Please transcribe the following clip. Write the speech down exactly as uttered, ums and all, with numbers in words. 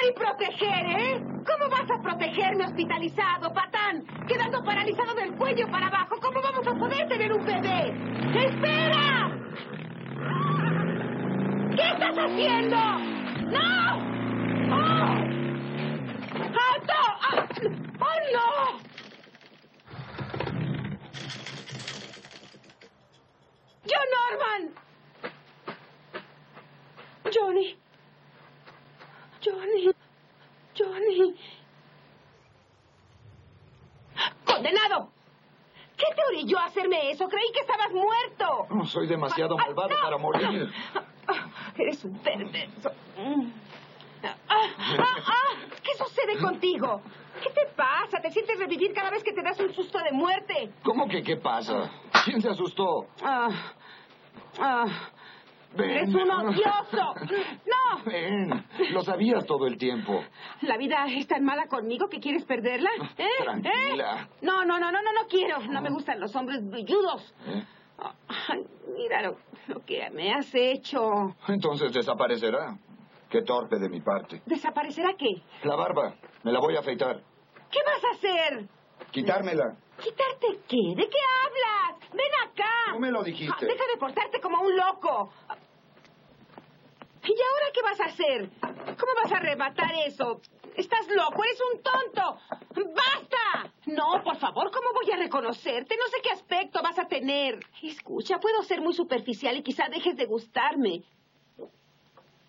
ni proteger, ¿eh? ¿Cómo vas a protegerme hospitalizado, patán? Quedando paralizado del cuello para abajo. ¿Cómo vamos a poder tener un bebé? ¡Espera! ¿Qué estás haciendo? ¡No! ¡Oh! ¡Alto! ¡Ah! ¡Oh, no! ¡Yo, Norman! Johnny. Johnny. Johnny. ¡Condenado! ¿Qué te orilló a hacerme eso? Creí que estabas muerto. No, soy demasiado ah, malvado no, para morir. No. Eres un perverso. Ah, ah, ah, ¿qué sucede contigo? ¿Qué te pasa? ¿Te sientes revivir cada vez que te das un susto de muerte? ¿Cómo que qué pasa? ¿Quién se asustó? Ah, ah, Ven. ¡Eres un odioso! ¡No! Ven, lo sabías todo el tiempo. ¿La vida es tan mala conmigo que quieres perderla? ¿Eh? Tranquila. ¿Eh? No, no, no, no, no, no quiero. No me gustan los hombres velludos. ¿Eh? Ay, mira lo, lo que me has hecho. Entonces desaparecerá. Qué torpe de mi parte. ¿Desaparecerá qué? La barba. Me la voy a afeitar. ¿Qué vas a hacer? Quitármela. ¿Quitarte qué? ¿De qué hablas? ¡Ven acá! Tú me lo dijiste. Ah, deja de portarte como un loco. ¿Y ahora qué vas a hacer? ¿Cómo vas a arrebatar eso? ¡Estás loco! ¡Eres un tonto! ¡Basta! No, por favor, ¿cómo voy a reconocerte? No sé qué aspecto vas a tener. Escucha, puedo ser muy superficial y quizá dejes de gustarme.